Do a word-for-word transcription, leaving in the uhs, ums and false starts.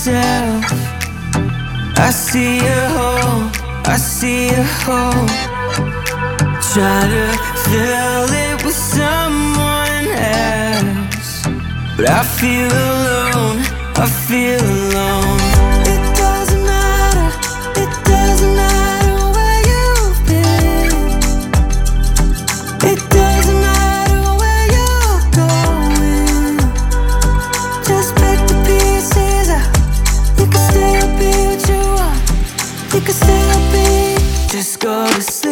myself. I see a hole, I see a hole. Try to fill it with someone else, but I feel alone, I feel alone. It doesn't matter, it doesn't matter where you've been. It doesn't matter where you're going. Just pick the pieces up. You can still be what you are. You can still be. Just go to sleep.